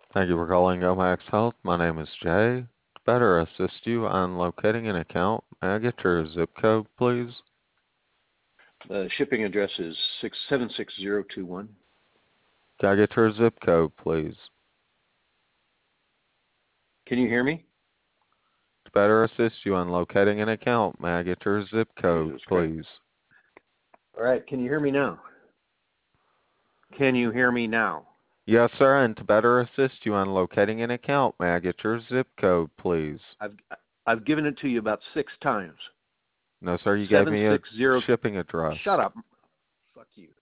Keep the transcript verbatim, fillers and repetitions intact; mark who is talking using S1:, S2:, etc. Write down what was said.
S1: Thank you for calling Omax Health. My name is Jay. To better assist you on locating an account, may I get your zip code, please?
S2: The shipping address is six seven six zero two one.
S1: Can I get your zip code, please?
S2: Can you hear me?
S1: To better assist you on locating an account, may I get your zip code,
S2: Jesus Christ.
S1: please?
S2: All right, can you hear me now? Can you hear me now?
S1: Yes, sir, and to better assist you on locating an account, may I get your zip code, please?
S2: I've I've given it to you about six times.
S1: No, sir, you gave
S2: Seven
S1: me a
S2: six zero.
S1: shipping address.
S2: Shut up. Fuck you.